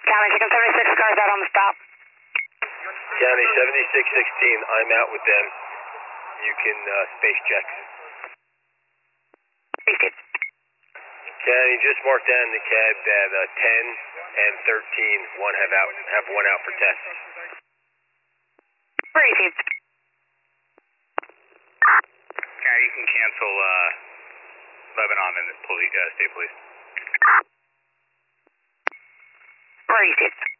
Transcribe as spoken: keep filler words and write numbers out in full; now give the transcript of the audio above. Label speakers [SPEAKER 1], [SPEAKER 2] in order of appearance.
[SPEAKER 1] County six seventy-six, cars out on the stop.
[SPEAKER 2] County seventy-six sixteen, I'm out with them. You can uh, space check.
[SPEAKER 1] Appreciate it.
[SPEAKER 2] County, just mark down the cab that uh, ten and thirteen, one have out, have one out for test.
[SPEAKER 1] Appreciate it.
[SPEAKER 3] County, you can cancel uh, Lebanon and the police, uh, state police.
[SPEAKER 1] Appreciate it.